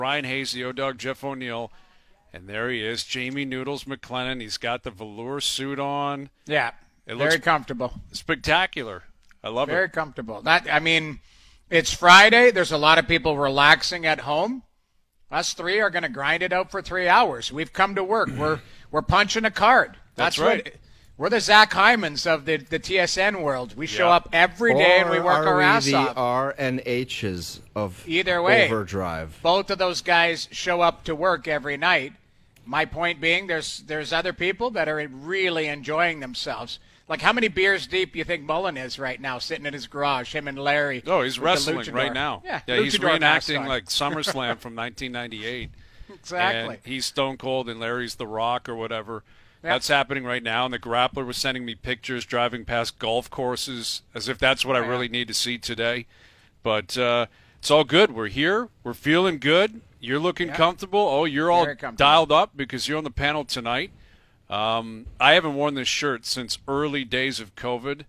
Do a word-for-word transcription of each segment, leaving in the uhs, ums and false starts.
Ryan Hayes, the O-Dog, Jeff O'Neill, and there he is, Jamie Noodles McLennan. He's got the velour suit on. Yeah, it very looks comfortable. Spectacular. I love very it. Very comfortable. That I mean, it's Friday. There's a lot of people relaxing at home. Us three are going to grind it out for three hours. We've come to work. We're we're punching a card. That's, That's right. What, we're the Zach Hymans of the, the T S N world. We show Yeah. up every day and we Or work are our we ass the off. R and H's of Either way. Overdrive. Both of those guys show up to work every night. My point being, there's there's other people that are really enjoying themselves. Like, how many beers deep do you think Mullen is right now, sitting in his garage, him and Larry? Oh, he's with the wreenacting luchador. right now. Yeah, yeah he's luchador mask reenacting on. like SummerSlam from nineteen ninety-eight. Exactly. And he's Stone Cold and Larry's The Rock or whatever. Yep. That's happening right now. And the Grappler was sending me pictures driving past golf courses as if that's what I Yeah. really need to see today. But uh, it's all good. We're here. We're feeling good. You're looking Yeah. comfortable. Oh, you're all Very comfortable. dialed up because you're on the panel tonight. Um, I haven't worn this shirt since early days of COVID,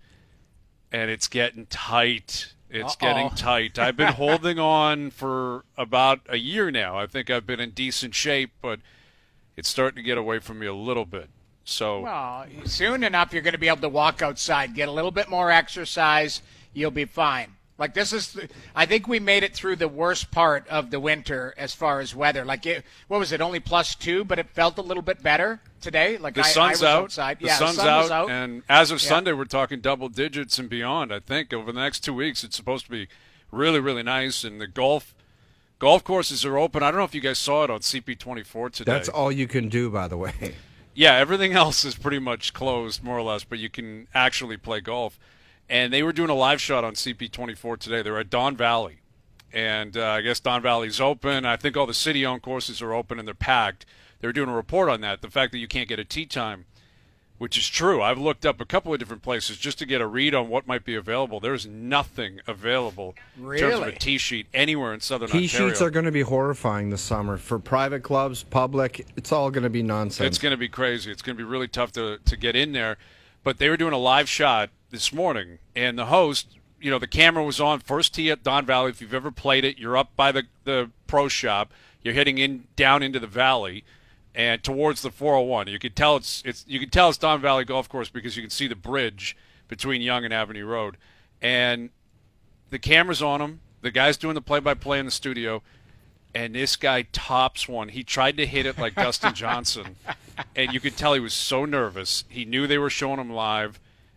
and it's getting tight. It's Uh-oh. getting tight. I've been holding on for about a year now. I think I've been in decent shape, but it's starting to get away from me a little bit. So Well, soon enough, you're going to be able to walk outside, get a little bit more exercise. You'll be fine. Like, this is, I think we made it through the worst part of the winter as far as weather. Like, it, what was it, only plus two, but it felt a little bit better today? Like, the I, I sun's was out. outside. The yeah, sun's the sun out, was out. and as of Yeah. Sunday, we're talking double digits and beyond. I think over the next two weeks, it's supposed to be really, really nice. And the golf golf courses are open. I don't know if you guys saw it on C P twenty-four today. That's all you can do, by the way. Yeah, everything else is pretty much closed, more or less, but you can actually play golf. And they were doing a live shot on C P twenty-four today. They were at Don Valley. And uh, I guess Don Valley's open. I think all the city-owned courses are open and they're packed. They were doing a report on that, the fact that you can't get a tee time, which is true. I've looked up a couple of different places just to get a read on what might be available. There's nothing available in terms of a Really? tee sheet anywhere in Southern Tee Ontario. sheets are going to be horrifying this summer for private clubs, public. It's all going to be nonsense. It's going to be crazy. It's going to be really tough to, to get in there. But they were doing a live shot this morning, and the host, you know, the camera was on first tee at Don Valley. If you've ever played it, you're up by the, the pro shop. You're heading in down into the valley and towards the four oh one. You could tell it's it's you can tell it's Don Valley Golf Course because you can see the bridge between Yonge and Avenue Road. And the camera's on him. The guy's doing the play-by-play in the studio. And this guy tops one. He tried to hit it like Dustin Johnson, and you could tell he was so nervous. He knew they were showing him live,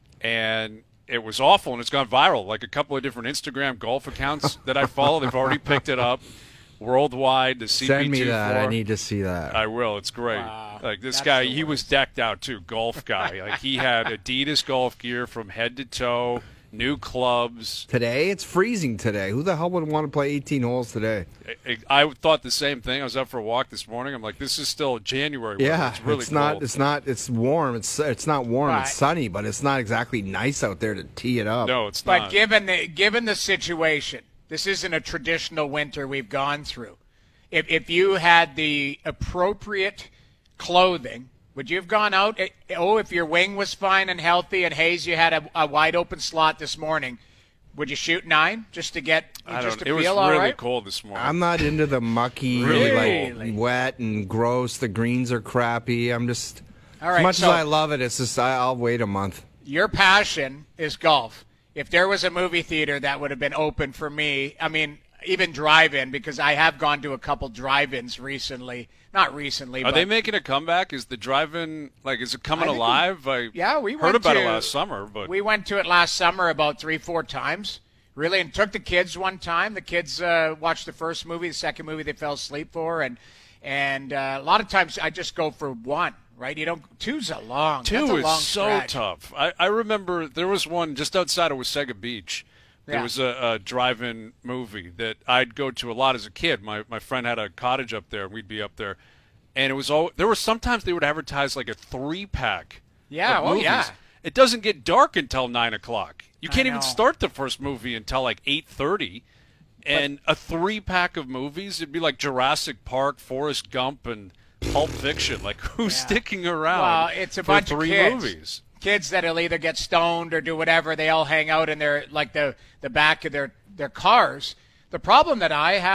and it was awful, and it's gone viral. Like a couple of different Instagram golf accounts that I follow, they've already picked it up worldwide. The C P Send me that. twenty-four. I need to see that. I will. It's great. Wow. Like this That's guy, the he was worst. decked out too. Golf guy. Like he had Adidas golf gear from head to toe, new clubs. Today, it's freezing today. Who the hell would want to play eighteen holes today? I, I thought the same thing. I was out for a walk this morning. I'm like, this is still January. weather. Yeah, it's really not. cold. It's not. It's warm. It's it's not warm. Right. It's sunny, but it's not exactly nice out there to tee it up. No, it's But not. given the given the situation, this isn't a traditional winter we've gone through. If if you had the appropriate clothing, would you have gone out? Eh, Oh, if your wing was fine and healthy, and Hayes, you had a, a wide open slot this morning, would you shoot nine just to get I just don't. to It was feel all really right? cold this morning. I'm not into the mucky, Really? like wet and gross. The greens are crappy. I'm just. All right, as much so- as I love it, it's just I, I'll wait a month. Your passion is golf. If there was a movie theater that would have been open for me, I mean, even drive-in, because I have gone to a couple drive-ins recently. Not recently, Are but they making a comeback? Is the drive-in like? Is it coming I think we- alive? I yeah, we heard went about to, it last summer, but we went to it last summer about three, four times. Really, and took the kids one time. The kids uh, watched the first movie, the second movie they fell asleep for, and and uh, a lot of times I just go for one. Right? You don't. Two's a long. two that's a is long so stretch. tough. I, I remember there was one just outside of Wasaga Beach. There Yeah. was a, a drive-in movie that I'd go to a lot as a kid. My my friend had a cottage up there, and we'd be up there. And it was all there were sometimes they would advertise like a three pack. Yeah, of oh, movies. yeah. It doesn't get dark until nine o'clock. You can't I even know. start the first movie until like eight thirty. And a three pack of movies, it'd be like Jurassic Park, Forrest Gump, and Pulp Fiction. Like who's Yeah. sticking around? Well, it's a for bunch three of kids. movies? Kids that'll either get stoned or do whatever. They all hang out in their like the the back of their their cars. The problem that I have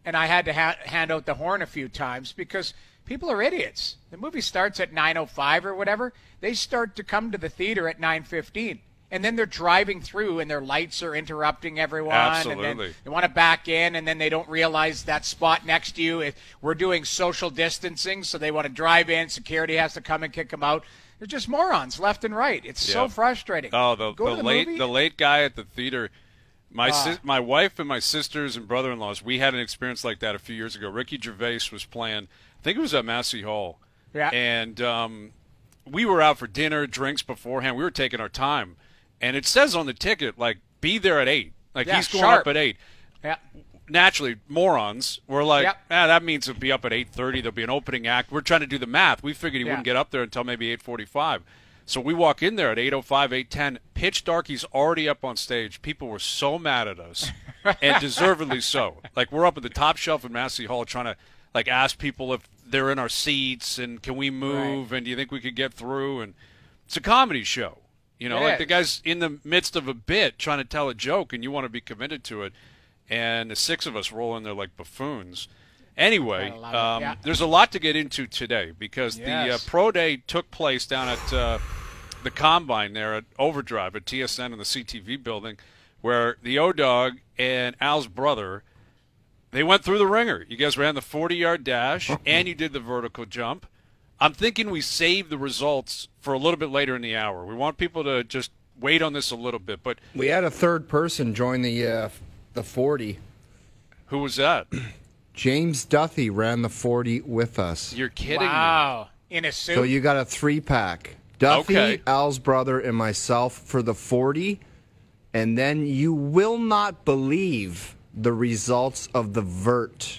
and I had to ha- hand out the horn a few times because people are idiots. The movie starts at nine oh five or whatever. They start to come to the theater at nine fifteen. And then they're driving through, and their lights are interrupting everyone. Absolutely. And then they want to back in, and then they don't realize that spot next to you. If we're doing social distancing, so they want to drive in. Security has to come and kick them out. They're just morons left and right. It's so Yeah. frustrating. Oh, the, Go the, to the late movie? the late guy at the theater. My Ah. sis, my wife and my sisters and brother-in-laws, we had an experience like that a few years ago. Ricky Gervais was playing. I think it was at Massey Hall. Yeah. And um, we were out for dinner, drinks beforehand. We were taking our time. And it says on the ticket, like, be there at eight. Like, Yeah, he's going sharp. up at eight. Yeah. Naturally, morons were like, Yep. ah, that means it'll be up at eight thirty. There'll be an opening act. We're trying to do the math. We figured he Yeah. wouldn't get up there until maybe eight forty-five. So we walk in there at eight oh five, eight ten. Pitch dark. He's already up on stage. People were so mad at us, and deservedly so. Like, we're up at the top shelf in Massey Hall trying to, like, ask people if they're in our seats and can we move and do you think we could get through? And it's a comedy show. You know, It like is. the guy's in the midst of a bit trying to tell a joke, and you want to be committed to it. And the six of us roll in there like buffoons. Anyway, Gotta love it, um, yeah. there's a lot to get into today because Yes. the uh, Pro Day took place down at uh, the Combine there at Overdrive at T S N in the C T V building, where the O-Dog and Al's brother, they went through the ringer. You guys ran the forty-yard dash, and you did the vertical jump. I'm thinking we save the results for a little bit later in the hour. We want people to just wait on this a little bit. But We had a third person join the uh, the forty. who was that? James Duthie ran the forty with us. You're kidding Wow. In a suit. So you got a three pack. Duthie, Okay. Al's brother, and myself for the forty. And then you will not believe the results of the vert.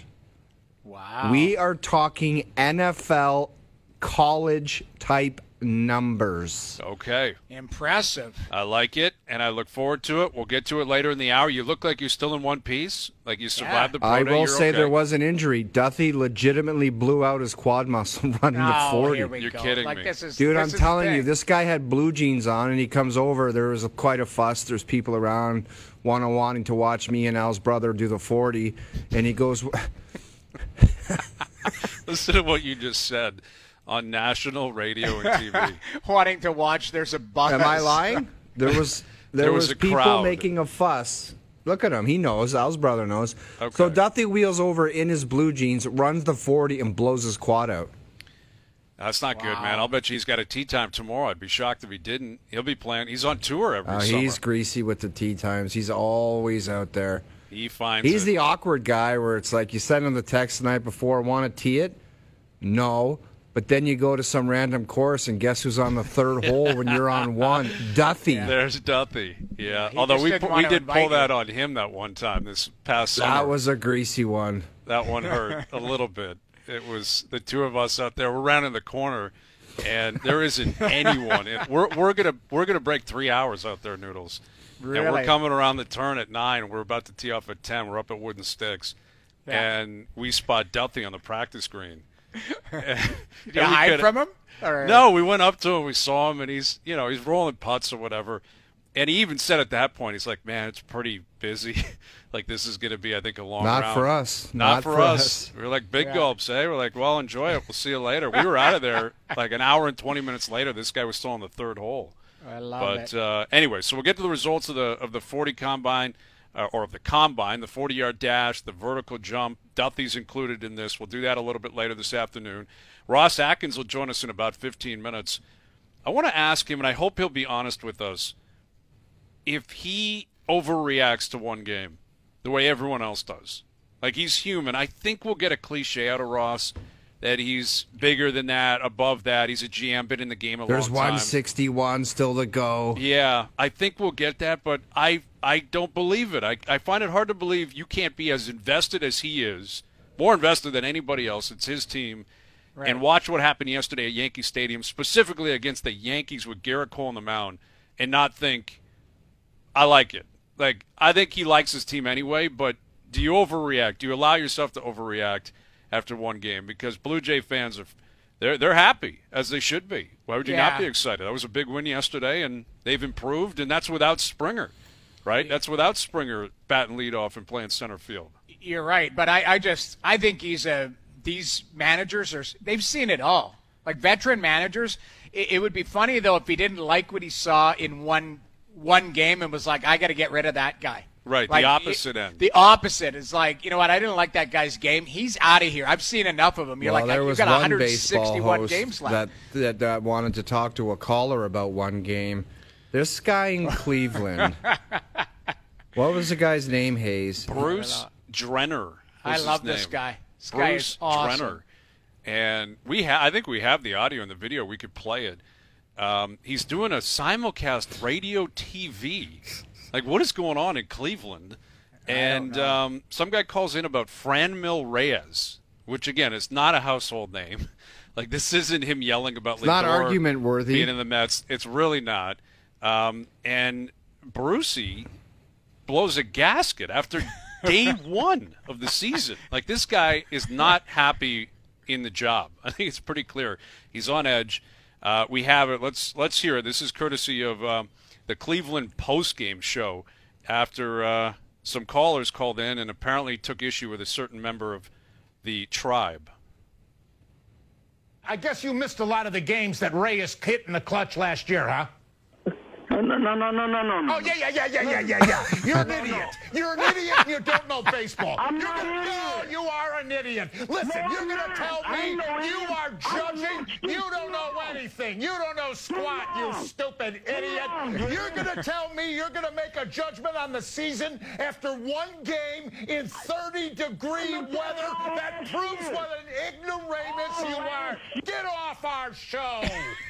wow. We are talking N F L college type numbers. me. Okay. Impressive. I like it, and I look forward to it. We'll get to it later in the hour. You look like you're still in one piece, like you survived the Pro I Day. will You're say okay. there was an injury. Duthie legitimately blew out his quad muscle running the Oh, forty. here we You're go. kidding like, me. This is, Dude, this I'm is the telling you, thing. this guy had blue jeans on, and he comes over. There was a, quite a fuss. There's people around wanting wanting to watch me and Al's brother do the forty, and he goes, Listen to what you just said on national radio and T V. wanting to watch. There's a buzz. "Am I lying?" There was there, There was was, a people crowd. making a fuss. Look at him. He knows. Al's brother knows. Okay. So Duthie wheels over in his blue jeans, runs the forty, and blows his quad out. That's not good, Wow. man. I'll bet you he's got a tea time tomorrow. I'd be shocked if he didn't. He'll be playing. He's on tour every Uh, summer. he's greasy with the tee times. He's always out there. He finds He's it. the awkward guy where it's like you send him the text the night before, want to tee it? No. But then you go to some random course and guess who's on the third hole when you're on one? Duthie. There's Duthie. Yeah. He Although just we didn't pu- we want to did pull invite that you. on him that one time this past summer. That was a greasy one. That one hurt a little bit. It was the two of us out there. We're rounding the corner, and there isn't anyone. It, we're we're gonna we're gonna break three hours out there, Noodles. And we're Really? coming around the turn at nine. We're about to tee off at ten. We're up at Wooden Sticks, Yeah. and we spot Duthie on the practice green. Did you hide from him? Or- No, we went up to him. We saw him, and he's you know he's rolling putts or whatever. And he even said at that point, he's like, "Man, it's pretty busy. Like this is going to be, I think, a long Not round." for us. Not, Not for, for us. us. We were like big Yeah. gulps, eh? We're like, well, enjoy it. We'll see you later. We were out of there like an hour and twenty minutes later. This guy was still on the third hole. I love But it. uh, anyway, so we'll get to the results of the of the forty combine, uh, or of the combine, the forty-yard dash, the vertical jump. Duthie's included in this. We'll do that a little bit later this afternoon. Ross Atkins will join us in about fifteen minutes. I want to ask him, and I hope he'll be honest with us, if he overreacts to one game the way everyone else does. Like, he's human. I think we'll get a cliche out of Ross that he's bigger than that, above that. He's a G M, been in the game a There's long time. one sixty-one still to go. Yeah, I think we'll get that, but I I don't believe it. I, I find it hard to believe you can't be as invested as he is, more invested than anybody else. It's his team. Right. And watch what happened yesterday at Yankee Stadium, specifically against the Yankees with Garrett Cole on the mound, and not think, I like it. Like, I think he likes his team anyway, but do you overreact? Do you allow yourself to overreact after one game? Because Blue Jay fans, are they're, they're happy, as they should be. Why would you not Yeah. be excited? That was a big win yesterday, and they've improved, and that's without Springer, right? That's without Springer batting leadoff and playing center field. You're right, but I, I just I think he's a these managers are they've seen it all. Like veteran managers, it, it would be funny though if he didn't like what he saw in one one game and was like, I got to get rid of that guy. Right, like, the opposite it, end. The opposite is like, you know what? I didn't like that guy's game. He's out of here. I've seen enough of him. You're well, like, there you've was got one one hundred sixty-one baseball games host left. that, that that wanted to talk to a caller about one game. This guy in Cleveland. What was the guy's name, Hayes? Bruce Drenner. I love his this name. guy. This Bruce guy is awesome. Drenner. And we ha- I think we have the audio and the video. We could play it. Um, he's doing a simulcast radio T V. Like, what is going on in Cleveland? And um, some guy calls in about Franmil Reyes, which, again, is not a household name. Like, this isn't him yelling about It's not Lindor argument worthy. being in the Mets. It's really not. Um, and Brucey blows a gasket after day one of the season. Like, this guy is not happy in the job. I think it's pretty clear. He's on edge. Uh, we have it. Let's let's hear it. This is courtesy of um, the Cleveland postgame show after uh, some callers called in and apparently took issue with a certain member of the tribe. I guess you missed a lot of the games that Reyes hit in the clutch last year, huh? No, no, no, no, no, no, no. Oh, yeah, yeah, yeah, yeah, yeah, yeah, yeah. You're an idiot. You're an idiot and you don't know baseball. I'm You're not gonna, an no, idiot. you are an idiot. Listen, No, you're I'm going to not. tell I me know you it. are judging. I'm You not. don't know You're anything. You don't know squat, you wrong. stupid idiot. wrong. You're going to tell me you're going to make a judgment on the season after one game in thirty degree I'm not weather talking that about proves this. what an ignoramus you are. Get off our show.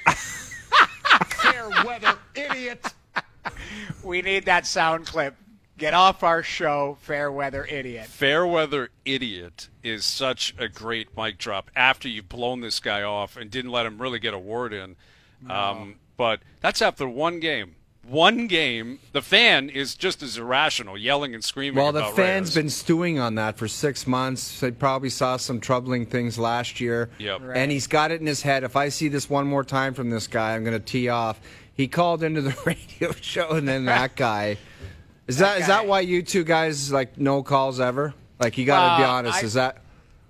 Fair weather idiot. We need that sound clip. Get off our show, fair weather idiot. Fairweather idiot is such a great mic drop after you've blown this guy off and didn't let him really get a word in. No. Um, but that's after one game. One game, the fan is just as irrational, yelling and screaming Well, the about fan's Reyes. been stewing on that for six months. They probably saw some troubling things last year. Yep. Right. And he's got it in his head. If I see this one more time from this guy, I'm going to tee off. He called into the radio show, and then that guy. Is that, That is guy. that why you two guys, like, no calls ever? Like, you got to be Uh, honest. I- is that.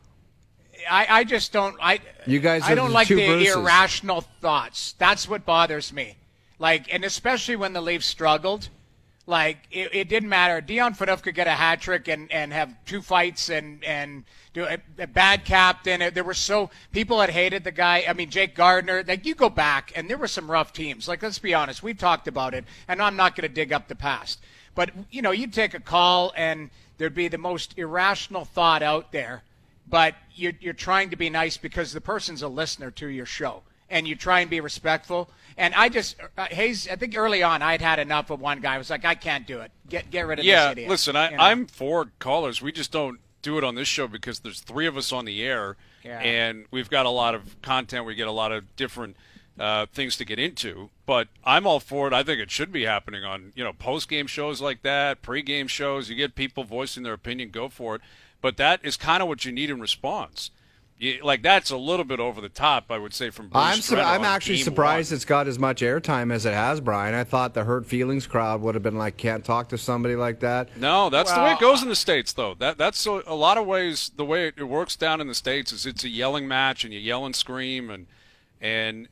I, I just don't. I You guys I are don't the like two the Bruces. irrational thoughts. That's what bothers me. Like, and especially when the Leafs struggled, like it, it didn't matter. Dion Phaneuf could get a hat trick and, and have two fights and and do a, a bad captain. There were so people that hated the guy. I mean, Jake Gardner. Like, you go back and there were some rough teams. Like, let's be honest. We've talked about it, and I'm not going to dig up the past. But you know, you'd take a call and there'd be the most irrational thought out there. But you're, you're trying to be nice because the person's a listener to your show, and you try and be respectful. And I just, uh, Hayes, I think early on I'd had enough of one guy. I was like, I can't do it. Get get rid of Yeah, this idiot. listen, I, You know? I'm for callers. We just don't do it on this show because there's three of us on the air, Yeah. and we've got a lot of content. We get a lot of different uh, things to get into. But I'm all for it. I think it should be happening on, you know, post-game shows like that, pre-game shows. You get people voicing their opinion, go for it. But that is kind of what you need in response. You, like, that's a little bit over the top, I would say, from Bruce I'm su- Drenner I'm on actually game surprised one. it's got as much airtime as it has, Brian. I thought the Hurt Feelings crowd would have been like, can't talk to somebody like that. No, that's the way it Well, goes in the States, though. That That's a, a lot of ways the way it, it works down in the States is it's a yelling match, and you yell and scream. And, and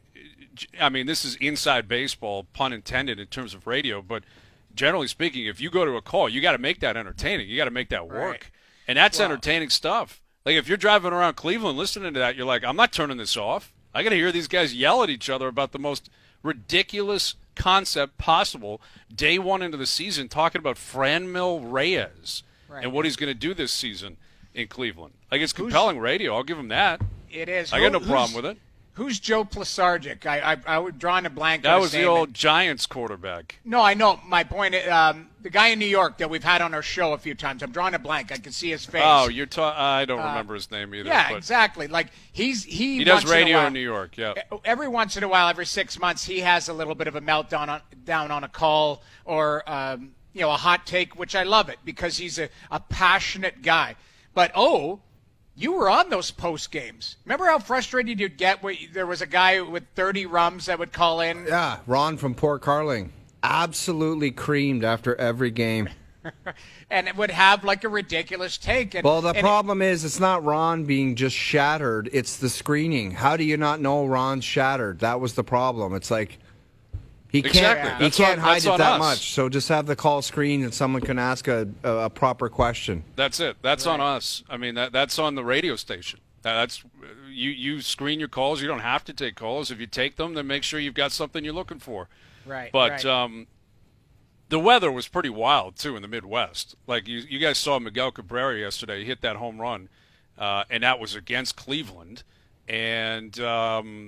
I mean, this is inside baseball, pun intended, in terms of radio. But generally speaking, if you go to a call, you got to make that entertaining. You got to make that work. Right. And that's Well- entertaining stuff. Like, if you're driving around Cleveland listening to that, you're like, I'm not turning this off. I got to hear these guys yell at each other about the most ridiculous concept possible day one into the season, talking about Franmil Reyes Right. and what he's going to do this season in Cleveland. Like, it's compelling radio. I'll give him that. It is. I got no Who- problem who's- with it. Who's Joe Plasargic? I I, I was drawing a blank. That on was his the name. old Giants quarterback. No, I know. My point is, um, the guy in New York that we've had on our show a few times. I'm drawing a blank. I can see his face. Oh, you're ta- I don't remember his name either. yeah, but exactly. Like he's he. He does once in a radio while- in New York, yeah. Every once in a while, every six months, he has a little bit of a meltdown on down on a call or um, you know a hot take, which I love it because he's a, a passionate guy. But oh, you were on those post games. Remember how frustrated you'd get when there was a guy with thirty rums that would call in? Yeah, Ron from Port Carling. Absolutely creamed after every game. and it would have like a ridiculous take. And, Well, the and problem is it's not Ron being just shattered. It's the screening. How do you not know Ron's shattered? That was the problem. It's like he can't Exactly. he That's can't on- hide that's it on that us. much. So just have the call screened and someone can ask a, a, a proper question. That's it. That's on us. I mean, that that's on the radio station. That- That's you. You screen your calls. You don't have to take calls. If you take them, then make sure you've got something you're looking for. Right. But right. um, the weather was pretty wild too in the Midwest. Like you, you guys saw Miguel Cabrera yesterday. He hit that home run, uh, and that was against Cleveland, and um,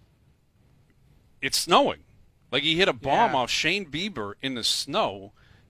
it's snowing. Like he hit a bomb Yeah. off Shane Bieber in the snow,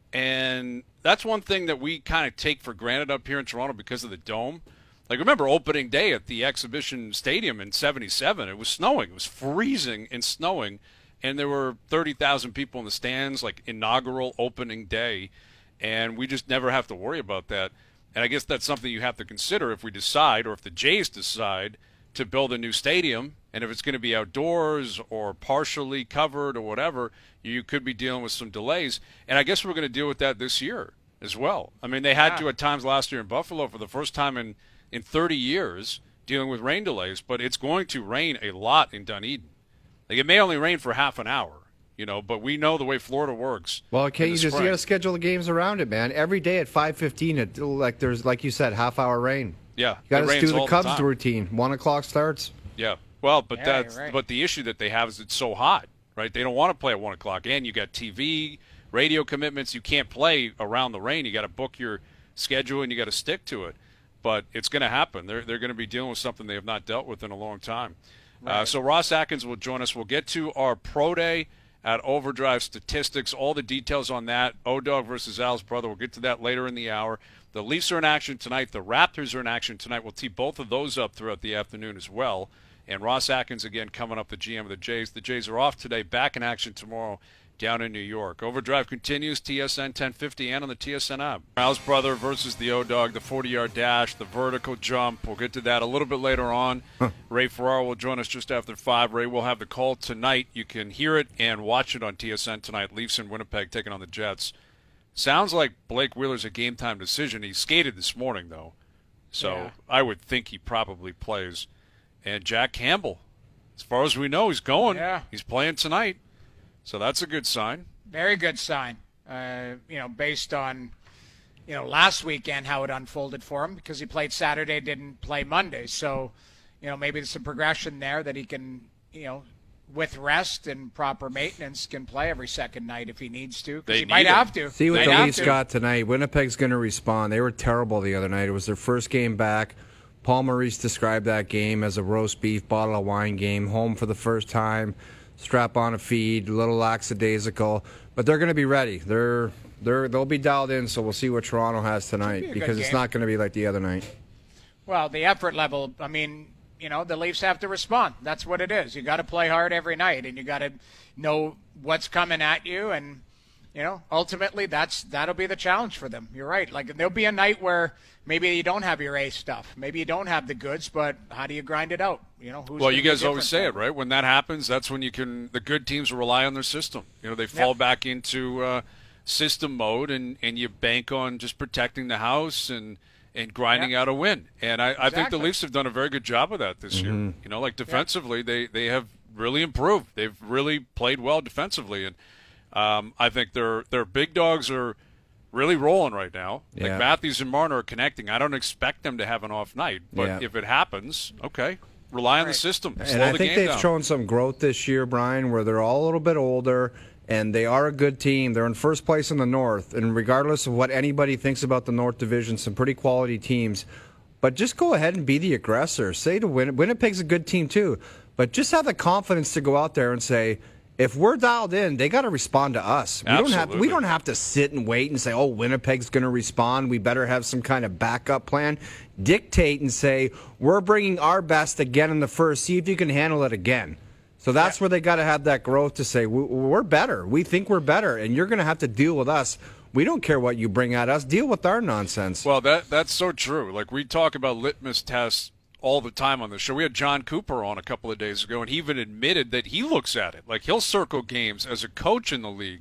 and that's one thing that we kind of take for granted up here in Toronto because of the dome. Like remember opening day at the Exhibition Stadium in seventy-seven, it was snowing. It was freezing and snowing, and there were thirty thousand people in the stands, like inaugural opening day, and we just never have to worry about that. And I guess that's something you have to consider if we decide, or if the Jays decide, to build a new stadium, and if it's going to be outdoors or partially covered or whatever, you could be dealing with some delays. And I guess we're going to deal with that this year as well. I mean, they had Yeah. to at times last year in Buffalo for the first time in, in thirty years dealing with rain delays, but it's going to rain a lot in Dunedin. Like it may only rain for half an hour, you know, but we know the way Florida works. Well, in can't the you just you spring. got to schedule the games around it, man? Every day at five fifteen, it like there's like you said, half hour rain. Yeah, You got it to rains do the all Cubs time. routine. One o'clock starts. Yeah, well, but Yeah, that's you're right. but the issue that they have is it's so hot, right? They don't want to play at one o'clock, and you got T V, radio commitments. You can't play around the rain. You got to book your schedule and you got to stick to it. But it's going to happen. They're they're going to be dealing with something they have not dealt with in a long time. Uh, so Ross Atkins will join us. We'll get to our pro day at Overdrive Statistics, all the details on that. O-Dog versus Al's brother. We'll get to that later in the hour. The Leafs are in action tonight. The Raptors are in action tonight. We'll tee both of those up throughout the afternoon as well. And Ross Atkins, again, coming up, the G M of the Jays. The Jays are off today, back in action tomorrow down in New York. Overdrive continues, T S N ten fifty and on the T S N app. Al's brother versus the O-Dog, the forty-yard dash, the vertical jump. We'll get to that a little bit later on. Huh. Ray Ferraro will join us just after five. Ray will have the call tonight. You can hear it and watch it on T S N tonight. Leafs in Winnipeg taking on the Jets. Sounds like Blake Wheeler's a game-time decision. He skated this morning, though, so Yeah. I would think he probably plays. And Jack Campbell, as far as we know, he's going. Yeah. He's playing tonight, so that's a good sign. Very good sign. Uh, you know, based on you know last weekend how it unfolded for him because he played Saturday, didn't play Monday. So you know maybe there's a progression there that he can you know with rest and proper maintenance can play every second night if he needs to. 'Cause They he might need him. have to. See what Might the have Leafs to. got tonight. Winnipeg's going to respond. They were terrible the other night. It was their first game back. Paul Maurice described that game as a roast beef, bottle of wine game. Home for the first time. Strap on a feed, a little lackadaisical. But they're going to be ready. They're they're they'll be dialed in. So we'll see what Toronto has be a tonight good because it's game. not going to be like the other night. Well, the effort level, I mean, you know, the Leafs have to respond. That's what it is. You got to play hard every night, and you got to know what's coming at you, and you know, ultimately, that's that'll be the challenge for them. You're right. Like there'll be a night where maybe you don't have your A stuff, maybe you don't have the goods, but how do you grind it out? You know, who's Well, gonna you be guys always different say it, then? right? When that happens, that's when you can. The good teams rely on their system. You know, they fall Yep. back into uh, system mode, and, and you bank on just protecting the house and and grinding Yep. out a win. And I, I think the Exactly. Leafs have done a very good job of that this year. You know, like defensively, they they have really improved. They've really played well defensively, and um, I think their their big dogs are really rolling right now. Yeah. Like Matthews and Marner are connecting. I don't expect them to have an off night, but Yeah. if it happens, okay, rely on the Right. system. Slow And I the think game they've down. shown some growth this year, Brian, where they're all a little bit older and they are a good team. They're in first place in the North, and regardless of what anybody thinks about the North Division, some pretty quality teams. But just go ahead and be the aggressor. Say to Win- Winnipeg's a good team too, but just have the confidence to go out there and say, if we're dialed in, they got to respond to us. We don't have we Absolutely. don't have to sit and wait and say, "Oh, Winnipeg's going to respond. We better have some kind of backup plan." Dictate and say, "We're bringing our best again in the first. See if you can handle it again." So that's where they got to have that growth to say, "We- "We're better. We think we're better, and you're going to have to deal with us. We don't care what you bring at us. Deal with our nonsense." Well, that that's so true. Like we talk about litmus tests all the time on the show. We had John Cooper on a couple of days ago, and he even admitted that he looks at it. Like he'll circle games as a coach in the league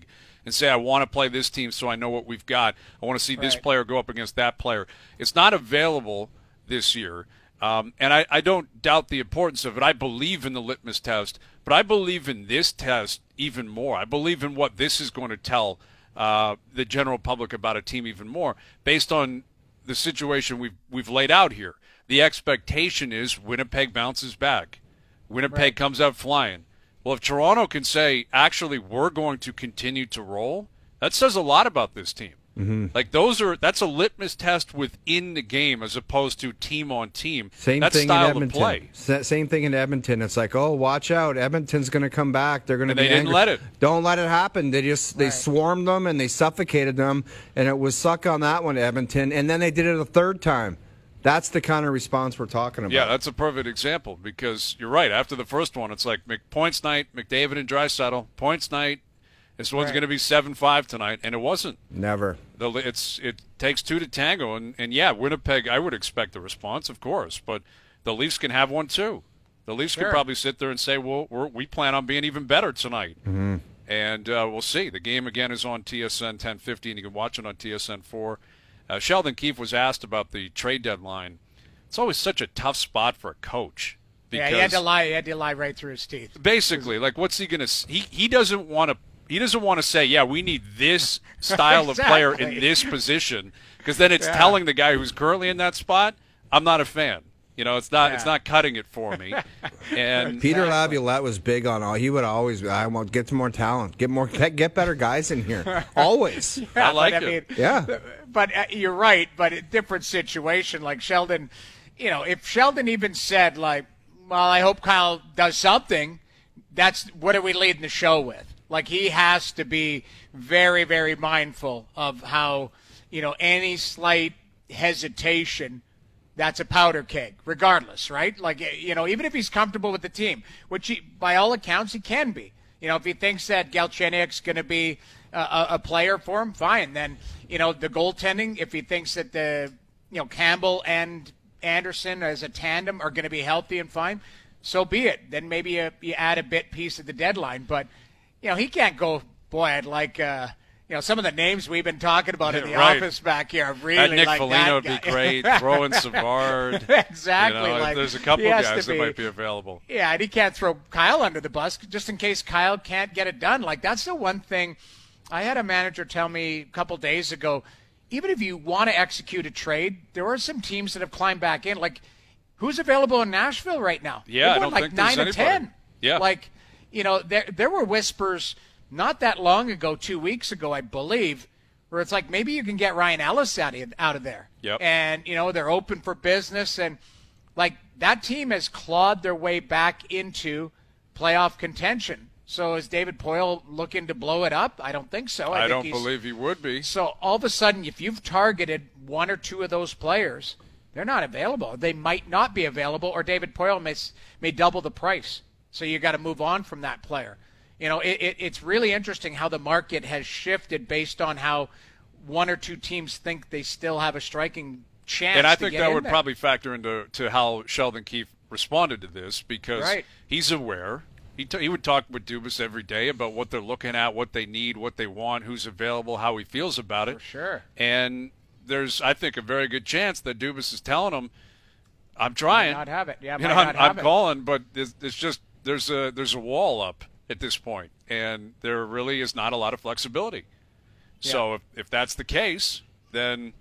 and say, I want to play this team so I know what we've got. I want to see this Right. player go up against that player. It's not available this year. Um, and I, I don't doubt the importance of it. I believe in the litmus test, but I believe in this test even more. I believe in what this is going to tell uh, the general public about a team even more, based on the situation we've we've laid out here. The expectation is Winnipeg bounces back. Winnipeg Right. comes out flying. Well, if Toronto can say, actually, we're going to continue to roll, that says a lot about this team. Mm-hmm. Like those are that's a litmus test within the game as opposed to team on team. Same That's thing style in of Edmonton. play. Sa- Same thing in Edmonton. It's like, oh, watch out! Edmonton's going to come back. They're going to And be they didn't angry. let it. Don't let it happen. They just they Right. swarmed them and they suffocated them, and it was suck on that one, Edmonton. And then they did it a third time. That's the kind of response we're talking about. Yeah, that's a perfect example because you're right. After the first one, it's like Mc- points night, McDavid and Draisaitl, points night. This one's Right. going to be seven five tonight, and it wasn't. Never. The, it's it takes two to tango, and, and yeah, Winnipeg. I would expect a response, of course, but the Leafs can have one too. The Leafs Sure. can probably sit there and say, "Well, we're, we plan on being even better tonight," mm-hmm. and uh, we'll see. The game again is on T S N ten fifty, and you can watch it on T S N four. Uh, Sheldon Keefe was asked about the trade deadline. It's always such a tough spot for a coach. Yeah, he had to lie. He had to lie right through his teeth. Basically, like, what's he going to? He he doesn't want to. He doesn't want to say, yeah, we need this style of player in Exactly. this position, because then it's Yeah. telling the guy who's currently in that spot, I'm not a fan. You know, it's not it's Yeah. not cutting it for me. And Peter Laviolette was big on all. He would always, I want get some more talent, get more, get, get better guys in here. Always. I like but, it. mean, Yeah. But uh, you're right. But a different situation. Like Sheldon, you know, if Sheldon even said like, "Well, I hope Kyle does something," that's what are we leading the show with? Like he has to be very, very mindful of how, you know, any slight hesitation, that's a powder keg, regardless, right? Like, you know, even if he's comfortable with the team, which he, by all accounts, he can be. You know, if he thinks that Galchenyuk's going to be a, a player for him, fine. Then, you know, the goaltending, if he thinks that the, you know, Campbell and Anderson as a tandem are going to be healthy and fine, so be it. Then maybe you, you add a bit piece at the deadline. But, you know, he can't go, boy, I'd like, uh, you know, some of the names we've been talking about in the Yeah, right. office back here. that Really Nick like Foligno that would be guy. great. Throw in Savard. Exactly. You know, like, there's a couple he has guys to that be- might be available. Yeah, and he can't throw Kyle under the bus just in case Kyle can't get it done. Like, that's the one thing. I had a manager tell me a couple days ago, even if you want to execute a trade, there are some teams that have climbed back in. Like, who's available in Nashville right now? Yeah, They're I going don't like think there's nine to anybody. ten. Yeah. Like, you know, there there were whispers not that long ago, two weeks ago, I believe, where it's like maybe you can get Ryan Ellis out of, out of there. Yep. And, you know, they're open for business. And, like, that team has clawed their way back into playoff contention. So is David Poyle looking to blow it up? I don't think so. I, I think don't he's- believe he would be. So all of a sudden, if you've targeted one or two of those players, they're not available. They might not be available, or David Poyle may, may double the price. So you got to move on from that player. You know, it, it, it's really interesting how the market has shifted based on how one or two teams think they still have a striking chance. And I to think get that in would there. probably factor into to how Sheldon Keefe responded to this, because Right. he's aware. He, t- he would talk with Dubas every day about what they're looking at, what they need, what they want, who's available, how he feels about it. For sure. And there's, I think, a very good chance that Dubas is telling him, "I'm trying. Might not have it. Yeah, you might know, not I'm, have I'm it. calling, but it's, it's just there's a there's a wall up at this point, and there really is not a lot of flexibility. So if, if that's the case, then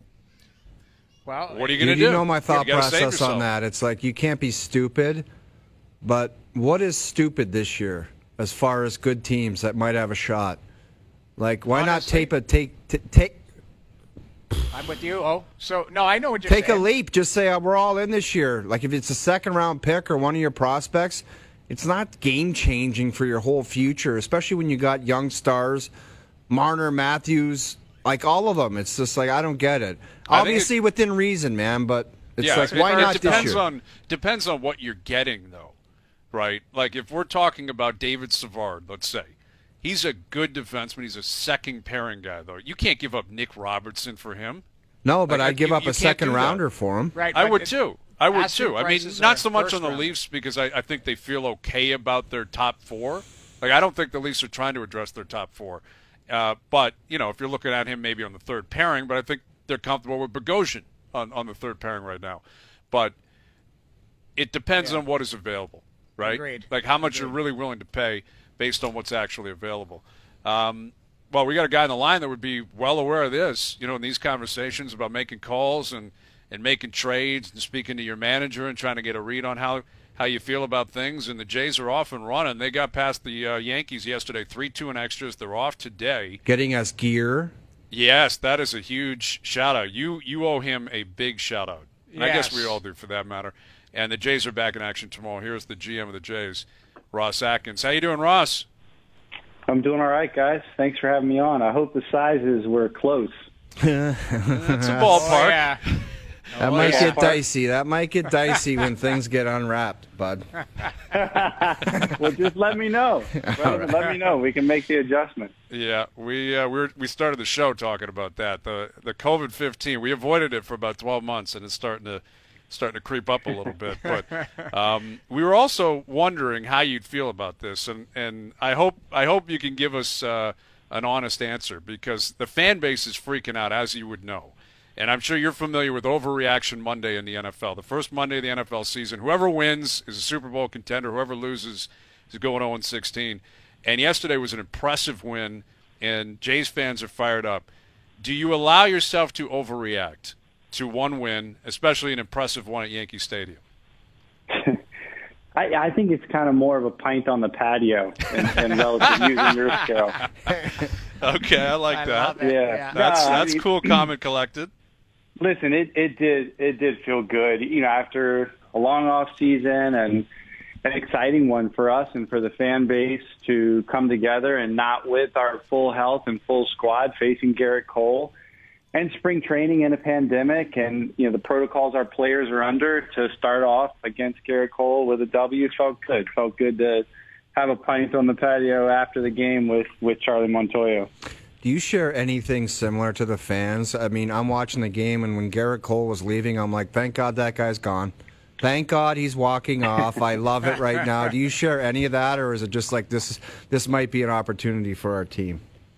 Well, what are you You, going to you do? know my thought You gotta save process on yourself. that. It's like you can't be stupid, but what is stupid this year as far as good teams that might have a shot? Like, why not Honestly. tape a take t- take I'm with you. Oh, so no, I know what you're take saying. a leap? Just say uh, we're all in this year. Like if it's a second round pick or one of your prospects, it's not game changing for your whole future, especially when you got young stars, Marner, Matthews, like all of them. It's just like I don't get it. I think Obviously within reason, man, but it's yeah, like it- why it not this depends year? on depends on what you're getting, though, right? Like if we're talking about David Savard, let's say, he's a good defenseman. He's a second pairing guy, though. You can't give up Nick Robertson for him. No, but Like, I'd give you- up you a can't second do that. rounder for him. Right. I but would it- too. I would asking too. I mean, prices not are so much first on the round. Leafs because I, I think they feel okay about their top four. Like I don't think the Leafs are trying to address their top four. Uh, but, you know, if you're looking at him maybe on the third pairing, but I think they're comfortable with Bogosian on, on the third pairing right now. But it depends Yeah. on what is available, right? Agreed. Like how much Agreed. you're really willing to pay based on what's actually available. Um, well, we got a guy on the line that would be well aware of this, you know, in these conversations about making calls and, and making trades and speaking to your manager and trying to get a read on how, how you feel about things. And the Jays are off and running. They got past the uh, Yankees yesterday, three two in extras. They're off today. Getting us gear. Yes, that is a huge shout-out. You you owe him a big shout-out. And I guess Yes. we all do for that matter. And the Jays are back in action tomorrow. Here's the G M of the Jays, Ross Atkins. How you doing, Ross? I'm doing all right, guys. Thanks for having me on. I hope the sizes were close. It's a Oh, ballpark. yeah. That Oh, might yeah. get dicey. That might get dicey when things get unwrapped, bud. Well, just let me know. Let, let me know. We can make the adjustment. Yeah, we uh, we were, we started the show talking about that. The the COVID fifteen. We avoided it for about twelve months, and it's starting to starting to creep up a little bit. But um, we were also wondering how you'd feel about this, and, and I hope I hope you can give us uh, an honest answer, because the fan base is freaking out, as you would know. And I'm sure you're familiar with Overreaction Monday in the N F L. The first Monday of the N F L season, whoever wins is a Super Bowl contender. Whoever loses is going oh and sixteen. And yesterday was an impressive win, and Jays fans are fired up. Do you allow yourself to overreact to one win, especially an impressive one at Yankee Stadium? I, I think it's kind of more of a pint on the patio than, than relative using your scale. Okay, I like I that. love it. Yeah. That's No, I that's mean- cool, calm and collected. Listen, it, it did it did feel good. You know, after a long off season and an exciting one for us and for the fan base to come together, and not with our full health and full squad facing Garrett Cole, and spring training in a pandemic, and you know the protocols our players are under, to start off against Garrett Cole with a W felt good. Felt good to have a pint on the patio after the game with with Charlie Montoyo. Do you share anything similar to the fans? I mean, I'm watching the game, and when Garrett Cole was leaving, I'm like, thank God that guy's gone. Thank God he's walking off. I love it right now. Do you share any of that, or is it just like this? This might be an opportunity for our team?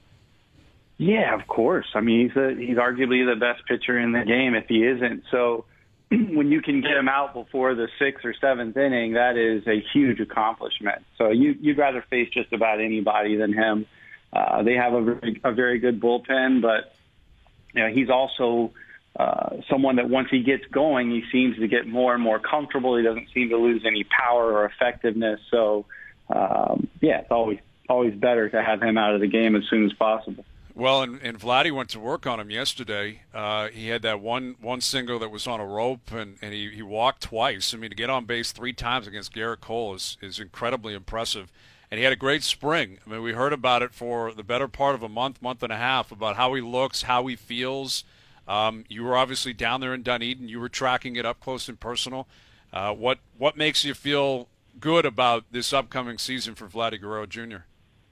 Yeah, of course. I mean, he's a, he's arguably the best pitcher in the game if he isn't. So when you can get him out before the sixth or seventh inning, that is a huge accomplishment. So you, you'd rather face just about anybody than him. Uh, they have a very, a very good bullpen, but you know, he's also uh, someone that once he gets going, he seems to get more and more comfortable. He doesn't seem to lose any power or effectiveness. So, um, yeah, it's always always better to have him out of the game as soon as possible. Well, and, and Vladdy went to work on him yesterday. Uh, he had that one one single that was on a rope, and, and he, he walked twice. I mean, to get on base three times against Garrett Cole is, is incredibly impressive. And he had a great spring. I mean, we heard about it for the better part of a month, month and a half, about how he looks, how he feels. Um, you were obviously down there in Dunedin. You were tracking it up close and personal. Uh, what what makes you feel good about this upcoming season for Vladdy Guerrero Junior?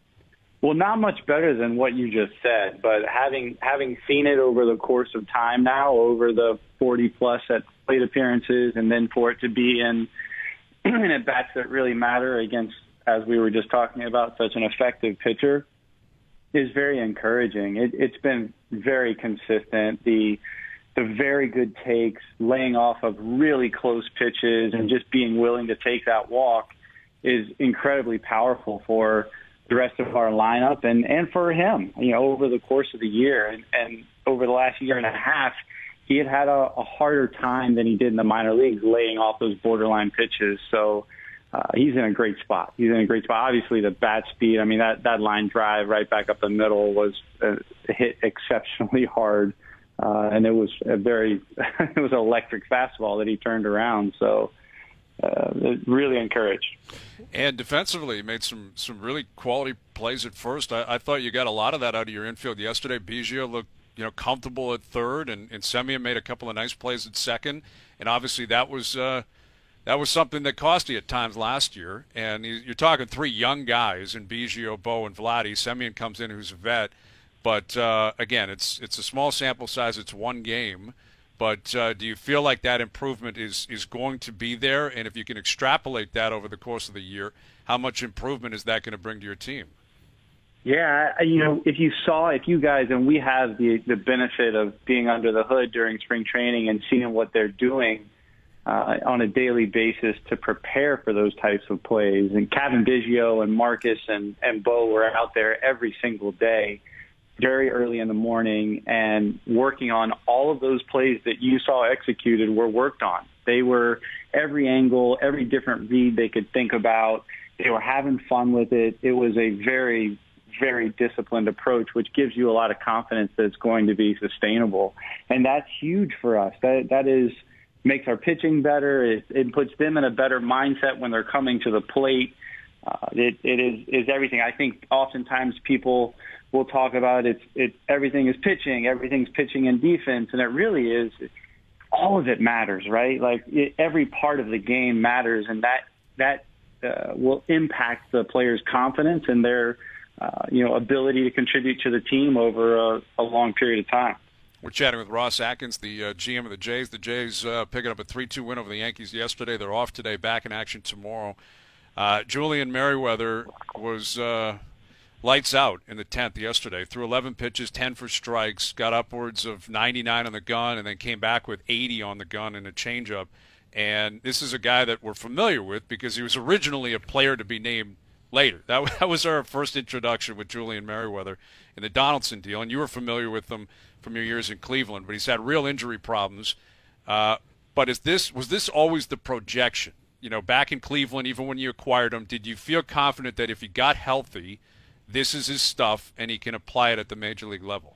Well, not much better than what you just said, but having having seen it over the course of time now, over the forty plus at plate appearances, and then for it to be in, in at bats that really matter against, as we were just talking about, such an effective pitcher, is very encouraging. It, it's been very consistent. The the very good takes, laying off of really close pitches, and just being willing to take that walk is incredibly powerful for the rest of our lineup and, and for him, you know, over the course of the year. And, and over the last year and a half, he had had a, a harder time than he did in the minor leagues laying off those borderline pitches. So uh, he's in a great spot. He's in a great spot. Obviously, the bat speed, I mean, that, that line drive right back up the middle was uh, hit exceptionally hard. Uh, and it was a very, it was an electric fastball that he turned around. So uh, really encouraged. And defensively, you made some, some really quality plays at first. I, I thought you got a lot of that out of your infield yesterday. Biggio looked, you know, comfortable at third, and, and Semien made a couple of nice plays at second. And obviously that was uh, that was something that cost you at times last year. And you're talking three young guys in Biggio, Bo, and Vladdy. Semien comes in, who's a vet. But, uh, again, it's it's a small sample size. It's one game. But uh, do you feel like that improvement is, is going to be there? And if you can extrapolate that over the course of the year, how much improvement is that going to bring to your team? Yeah, you know, if you saw, if you guys, and we have the the benefit of being under the hood during spring training and seeing what they're doing uh, on a daily basis to prepare for those types of plays. And Kevin Biggio and Marcus and, and Bo were out there every single day, very early in the morning, and working on all of those plays that you saw executed were worked on. They were every angle, every different read they could think about. They were having fun with it. It was a very, very disciplined approach, which gives you a lot of confidence that it's going to be sustainable. And that's huge for us. That that is makes our pitching better. It, it puts them in a better mindset when they're coming to the plate. Uh, it it is is everything. I think oftentimes people will talk about it's it everything is pitching, everything's pitching and defense, and it really is. All of it matters, right? Like it, every part of the game matters, and that that uh, will impact the players' confidence and their Uh, you know, ability to contribute to the team over a, a long period of time. We're chatting with Ross Atkins, the uh, G M of the Jays. The Jays uh, picking up a three two win over the Yankees yesterday. They're off today, back in action tomorrow. Uh, Julian Merryweather was uh, lights out in the tenth yesterday. Threw eleven pitches, ten for strikes, got upwards of ninety-nine on the gun, and then came back with eighty on the gun and a changeup. And this is a guy that we're familiar with because he was originally a player to be named later. That, that was our first introduction with Julian Merryweather in the Donaldson deal, and you were familiar with him from your years in Cleveland, but he's had real injury problems. Uh, but is this was this always the projection? You know, back in Cleveland, even when you acquired him, did you feel confident that if he got healthy, this is his stuff and he can apply it at the major league level?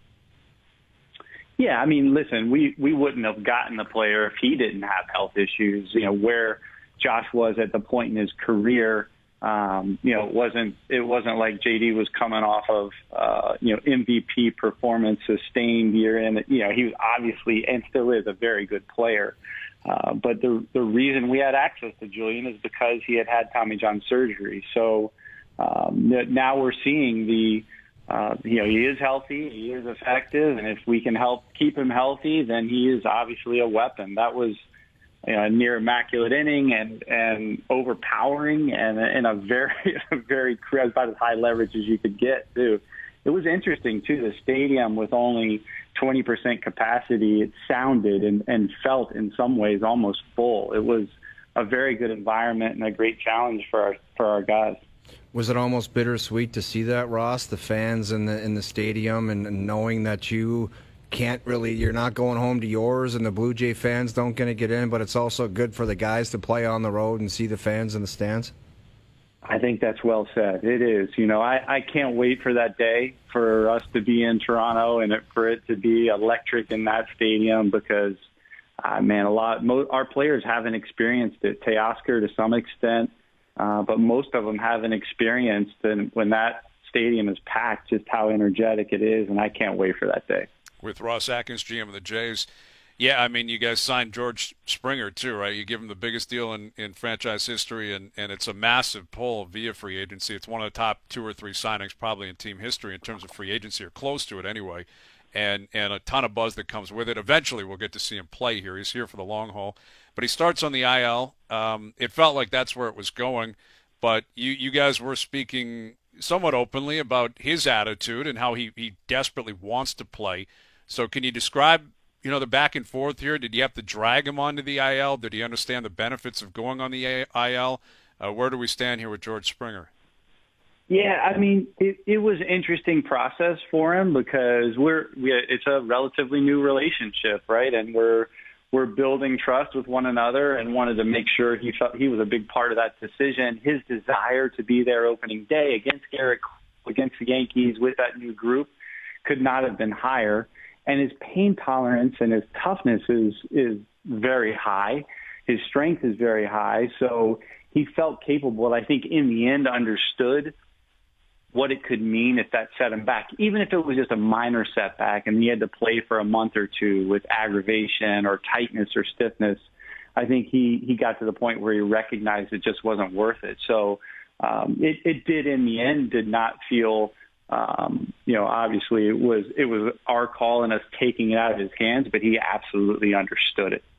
Yeah, I mean, listen, we, we wouldn't have gotten the player if he didn't have health issues. You know, where Josh was at the point in his career, Um, you know, it wasn't it wasn't like J D was coming off of uh, you know M V P performance, sustained year in. You know, he was obviously and still is a very good player. Uh, but the the reason we had access to Julian is because he had had Tommy John surgery. So um, now we're seeing the uh, you know he is healthy, he is effective, and if we can help keep him healthy, then he is obviously a weapon. That was You know, a near immaculate inning and, and overpowering and in a very, very, about as high leverage as you could get, too. It was interesting, too, the stadium with only twenty percent capacity, it sounded and, and felt in some ways almost full. It was a very good environment and a great challenge for our, for our guys. Was it almost bittersweet to see that, Ross, the fans in the in the stadium and, and knowing that you can't really, you're not going home to yours and the Blue Jay fans don't going to get in, but it's also good for the guys to play on the road and see the fans in the stands? I think that's well said. It is. You know, I, I can't wait for that day for us to be in Toronto and it, for it to be electric in that stadium because, uh, man, a lot, mo- our players haven't experienced it. Teoscar to some extent, uh, but most of them haven't experienced and when that stadium is packed, just how energetic it is, and I can't wait for that day. With Ross Atkins, G M of the Jays. Yeah, I mean, you guys signed George Springer, too, right? You give him the biggest deal in, in franchise history, and, and it's a massive pull via free agency. It's one of the top two or three signings probably in team history in terms of free agency, or close to it anyway, and, and a ton of buzz that comes with it. Eventually we'll get to see him play here. He's here for the long haul. But he starts on the I L. Um, it felt like that's where it was going, but you, you guys were speaking somewhat openly about his attitude and how he, he desperately wants to play. So can you describe, you know, the back and forth here? Did you have to drag him onto the I L? Did he understand the benefits of going on the I L? Uh, where do we stand here with George Springer? Yeah, I mean, it, it was an interesting process for him because we're we, it's a relatively new relationship, right? And we're we're building trust with one another and wanted to make sure he felt he was a big part of that decision. His desire to be there opening day against Garrett, against the Yankees with that new group could not have been higher. And his pain tolerance and his toughness is is very high. His strength is very high. So he felt capable, and I think in the end understood what it could mean if that set him back, even if it was just a minor setback and he had to play for a month or two with aggravation or tightness or stiffness. I think he, he got to the point where he recognized it just wasn't worth it. So um, it, it did in the end did not feel Um, you know, obviously it was it was our call and us taking it out of his hands, but he absolutely understood it.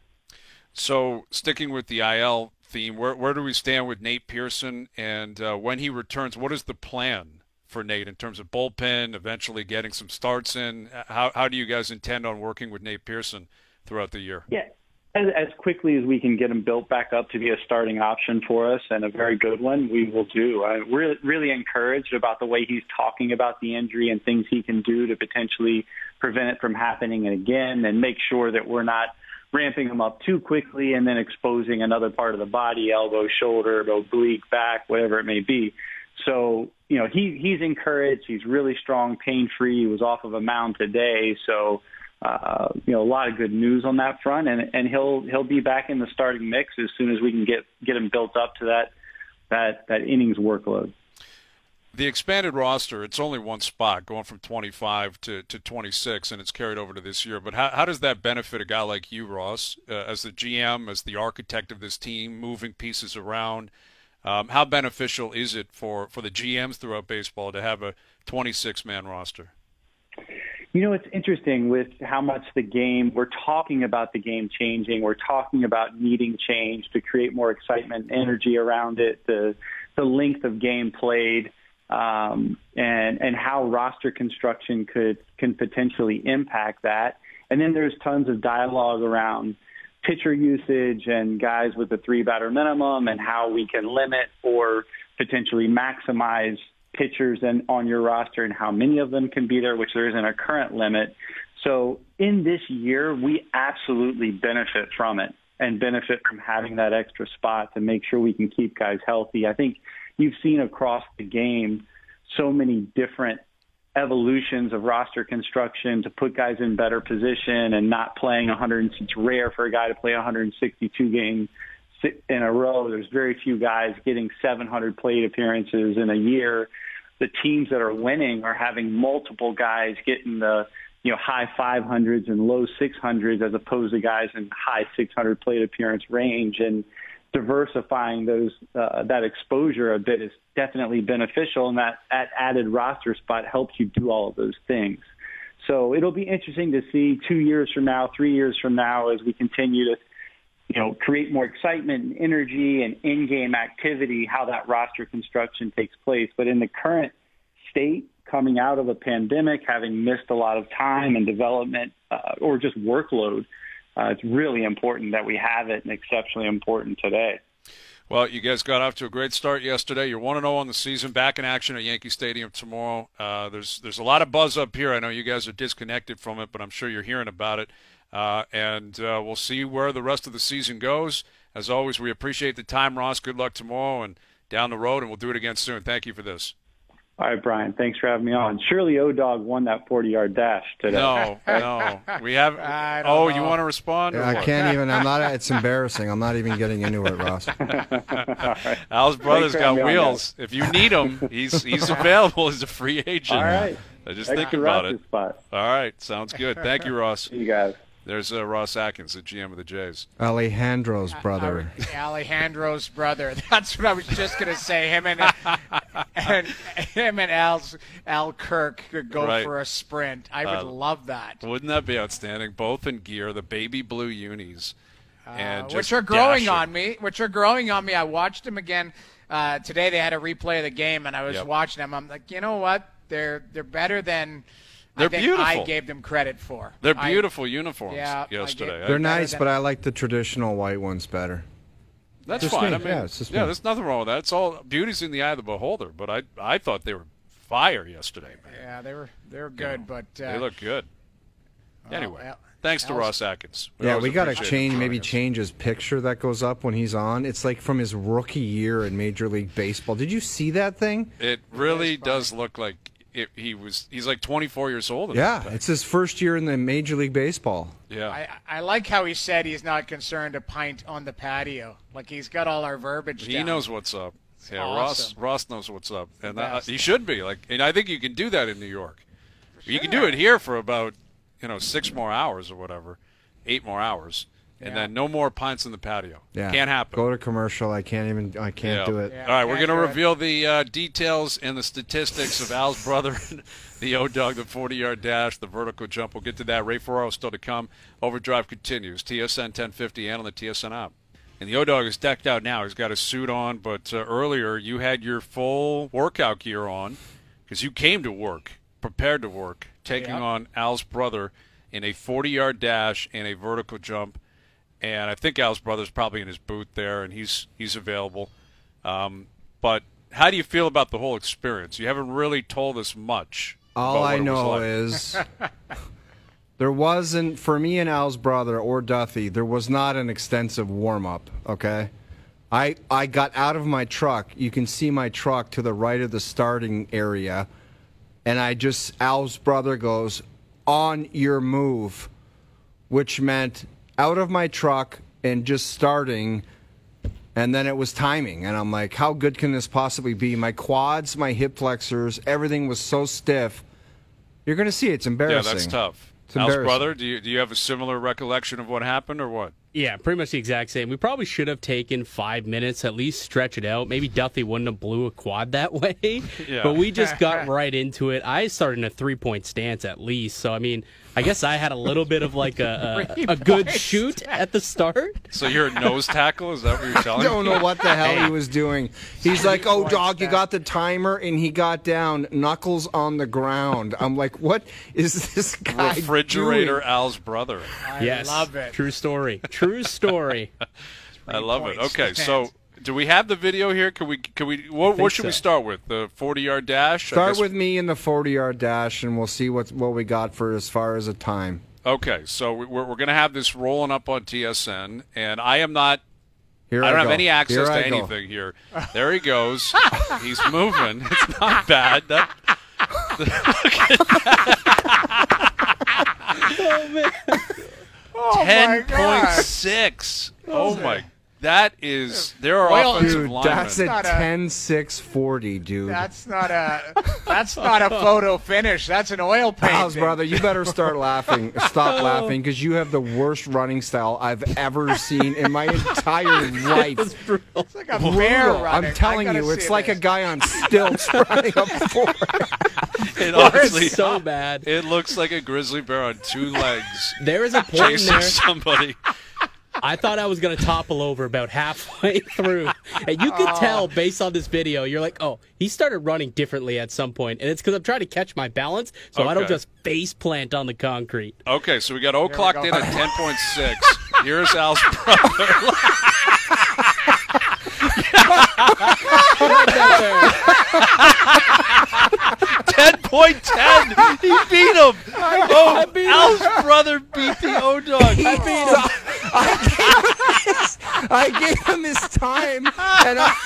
So sticking with the I L theme, where where do we stand with Nate Pearson? And uh, when he returns, what is the plan for Nate in terms of bullpen, eventually getting some starts in? How how do you guys intend on working with Nate Pearson throughout the year? Yeah, as, as quickly as we can get him built back up to be a starting option for us, and a very good one, we will do. I'm really, really encouraged about the way he's talking about the injury and things he can do to potentially prevent it from happening again, and make sure that we're not ramping him up too quickly and then exposing another part of the body, elbow, shoulder, oblique, back, whatever it may be. So, you know, he, he's encouraged. He's really strong, pain-free. He was off of a mound today. So, uh, you know, a lot of good news on that front. And, and he'll he'll be back in the starting mix as soon as we can get, get him built up to that, that, that innings workload. The expanded roster, it's only one spot, going from twenty-five to, to twenty-six, and it's carried over to this year. But how, how does that benefit a guy like you, Ross, uh, as the G M, as the architect of this team, moving pieces around? Um, how beneficial is it for, for the G Ms throughout baseball to have a twenty-six man roster? You know, it's interesting with how much the game, we're talking about the game changing. We're talking about needing change to create more excitement and energy around it, the, the length of game played. Um, and, and how roster construction could, can potentially impact that. And then there's tons of dialogue around pitcher usage and guys with a three batter minimum and how we can limit or potentially maximize pitchers and on your roster and how many of them can be there, which there isn't a current limit. So in this year, we absolutely benefit from it and benefit from having that extra spot to make sure we can keep guys healthy. I think you've seen across the game so many different evolutions of roster construction to put guys in better position and not playing one hundred. It's rare for a guy to play one hundred sixty-two games in a row. There's very few guys getting seven hundred plate appearances in a year. The teams that are winning are having multiple guys getting the you know high five hundreds and low six hundreds as opposed to guys in high six hundred plate appearance range. And diversifying those uh, that exposure a bit is definitely beneficial, and that, that added roster spot helps you do all of those things. So it'll be interesting to see two years from now, three years from now, as we continue to you know create more excitement and energy and in-game activity, how that roster construction takes place. But in the current state, coming out of a pandemic, having missed a lot of time and development uh, or just workload, Uh, it's really important that we have it, and exceptionally important today. Well, you guys got off to a great start yesterday. You're one and oh on the season, back in action at Yankee Stadium tomorrow. Uh, there's there's a lot of buzz up here. I know you guys are disconnected from it, but I'm sure you're hearing about it. Uh, and uh, we'll see where the rest of the season goes. As always, we appreciate the time, Ross. Good luck tomorrow and down the road, and we'll do it again soon. Thank you for this. All right, Brian, thanks for having me on. Surely O-Dog won that forty-yard dash today. No, no. We have. Oh, know. You want to respond? Yeah, I can't even. I'm not. It's embarrassing. I'm not even getting into it, Ross. Right. Al's brother's got wheels. If you need him, he's he's available as a free agent. All right. I just Extra think about it. Spot. All right, sounds good. Thank you, Ross. See you guys. There's uh, Ross Atkins, the G M of the Jays. Alejandro's brother. Uh, Alejandro's brother. That's what I was just going to say. Him and, and him and Al's, Al Kirk could go right. for a sprint. I would uh, love that. Wouldn't that be outstanding? Both in gear, the baby blue unis. And uh, just which are growing dashing. on me. Which are growing on me. I watched them again uh, today. They had a replay of the game, and I was yep. watching them. I'm like, you know what? They're they're better than They're I think beautiful. I gave them credit for. They're beautiful I, uniforms yeah, yesterday. They're nice, but I like the traditional white ones better. That's just fine. Me. I mean, yeah, it's just yeah me. there's nothing wrong with that. It's all beauty's in the eye of the beholder. But I I thought they were fire yesterday, man. Yeah, they were they were good, you know, but uh, they look good. Anyway, well, thanks to Al's, Ross Atkins. We yeah, we got to appreciate change, him maybe joining us. change his picture that goes up when he's on. It's like from his rookie year in Major League Baseball. Did you see that thing? It really does look like it, he was. He's like twenty-four years old. Yeah, it's his first year in the Major League Baseball. Yeah, I, I like how he said he's not concerned a pint on the patio. Like he's got all our verbiage. he down. knows what's up. It's yeah, awesome. Ross Ross knows what's up, and uh, Best. he should be. Like, and I think you can do that in New York. Sure. You can do it here for about you know six more hours or whatever, eight more hours, and Yeah. then no more pints in the patio. Yeah, Can't happen. Go to commercial. I can't even. I can't Yeah. do it. Yeah. All right, we're Can't going to do it. reveal the uh, details and the statistics of Al's brother, the O-Dog, the forty-yard dash, the vertical jump. We'll get to that. Ray Ferraro still to come. Overdrive continues. T S N ten fifty and on the T S N app. And the O-Dog is decked out now. He's got his suit on, but uh, earlier you had your full workout gear on because you came to work, prepared to work, taking Yep. on Al's brother in a forty-yard dash and a vertical jump. And I think Al's brother's probably in his booth there, and he's he's available. Um, but how do you feel about the whole experience? You haven't really told us much. All about what I it was know like. is there wasn't, for me and Al's brother or Duffy, there was not an extensive warm-up, okay? I, I got out of my truck. You can see my truck to the right of the starting area. And I just, Al's brother goes, on your move, which meant out of my truck and just starting, and then it was timing. And I'm like, how good can this possibly be? My quads, my hip flexors, everything was so stiff. You're going to see it. It's Yeah, embarrassing. that's tough. It's Al's embarrassing. brother, do you do you have a similar recollection of what happened or what? Yeah, pretty much the exact same. We probably should have taken five minutes, at least stretch it out. Maybe Duffy wouldn't have blew a quad that way. Yeah. But we just got right into it. I started in a three-point stance at least. So, I mean, I guess I had a little bit of like a, a, a good Three-point shoot at the start. So you're a nose tackle? Is that what you're I telling don't me? know what the hell he was doing. He's like, oh, dog, you got the timer, and he got down, knuckles on the ground. I'm like, what is this guy Refrigerator doing? Al's brother. I Yes. love it. True story. True story. I love it. points Okay, to so do we have the video here? Can we? Can we? What, what should we so. start with? The forty-yard dash. I Start guess- with me in the forty-yard dash, and we'll see what what we got for as far as a time. Okay, so we- we're we're going to have this rolling up on T S N, and I am not. Here I I don't have go. any access Here to I go. anything here. There he goes. He's moving. It's not bad. That. Oh, Ten my point God. six. Oh my! That is. There are Well, offensive Dude, linemen. that's a Not a- ten six forty, dude. That's not a that's not a photo finish. That's an oil painting. Pals, brother, you better start laughing. Stop laughing, because you have the worst running style I've ever seen in my entire life. It's like a bear Brutal. running. I'm telling I gotta you, it's see like a this. guy on stilts running up for It honestly, It's so bad. it looks like a grizzly bear on two legs There is a point in chasing there. somebody. I thought I was going to topple over about halfway through. And you could tell based on this video, you're like, oh, he started running differently at some point. And it's because I'm trying to catch my balance so I don't Okay. just face plant on the concrete. Okay, so we got O clocked go. in at ten point six. Here's Al's brother. ten point ten. He beat him. Oh, Al's brother beat the O dog. I beat him. I gave him his time, and I,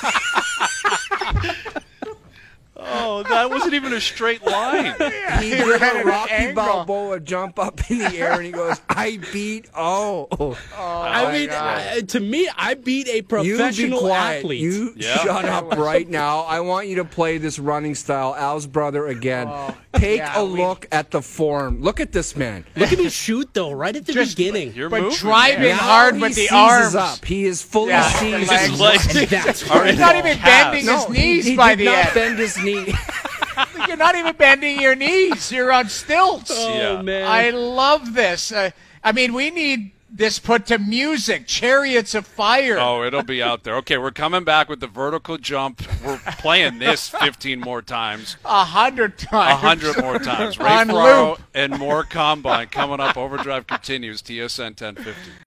Oh, that wasn't even a straight line. he He did ran a an Rocky angle. Balboa jump up in the air, and he goes, "I beat O." I mean, uh, to me, I beat a You be professional quiet. athlete. You Yeah. shut up right now. I want you to play this running style, Al's brother again. Take yeah, a we- look at the form. Look at this man. Look at me shoot, though, right at the Just- beginning. You're But moving. driving yeah. hard Now with he the arms. seizes up. He is fully Yeah. seized. His legs That's are right. in He's not even calves. bending No, his knees he, he by did the not end. bend his knee. You're not even bending your knees. You're on stilts. Oh, Yeah. man. I love this. Uh, I mean, we need this put to music. Chariots of Fire. Oh, it'll be out there. Okay, we're coming back with the vertical jump. We're playing this fifteen more times, A hundred times. a hundred more times. Ray On Ferraro loop. and more Combine coming up. Overdrive continues. T S N ten fifty.